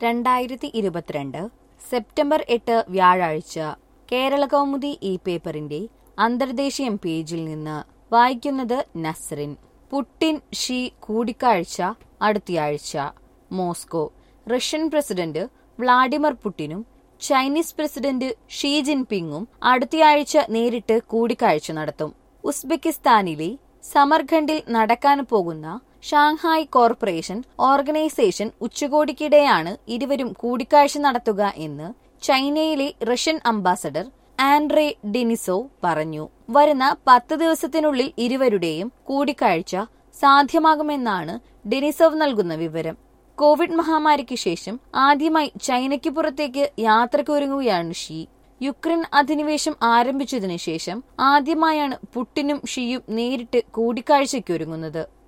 2022 September 8 വ്യാഴാഴ്ച കേരളകൗമുദി ഈ പേപ്പറിന്റെ അന്തർദേശീയ പേജിൽ നിന്ന് വായിക്കുന്നത് നസ്റിൻ. പുടിൻ ഷീ കൂടിക്കാഴ്ച അടുത്തയാഴ്ച. മോസ്കോ. റഷ്യൻ പ്രസിഡന്റ് വ്ളാഡിമിർ പുടിനും ചൈനീസ് പ്രസിഡന്റ് ഷീ ജിൻപിങ്ങും അടുത്തയാഴ്ച നേരിട്ട് കൂടിക്കാഴ്ച നടത്തും. ഉസ്ബെക്കിസ്ഥാനിലെ സമർഖണ്ഡിൽ നടക്കാൻ പോകുന്ന ഷാങ്ഹായ് കോർപ്പറേഷൻ ഓർഗനൈസേഷൻ ഉച്ചകോടിക്കിടെയാണ് ഇരുവരും കൂടിക്കാഴ്ച നടത്തുക എന്ന് ചൈനയിലെ റഷ്യൻ അംബാസഡർ ആൻഡ്രേ ഡെനിസോവ് പറഞ്ഞു. വരുന്ന 10 ദിവസത്തിനുള്ളിൽ ഇരുവരുടെയും കൂടിക്കാഴ്ച സാധ്യമാകുമെന്നാണ് ഡെനിസോവ് നൽകുന്ന വിവരം. കോവിഡ് മഹാമാരിക്ക് ശേഷം ആദ്യമായി ചൈനയ്ക്ക് പുറത്തേക്ക് യാത്രക്കൊരുങ്ങുകയാണ് ഷീ. യുക്രൈൻ അധിനിവേശം ആരംഭിച്ചതിനു ശേഷം ആദ്യമായാണ് പുടിനും ഷിയും നേരിട്ട് കൂടിക്കാഴ്ചയ്ക്കൊരുങ്ങുന്നത്.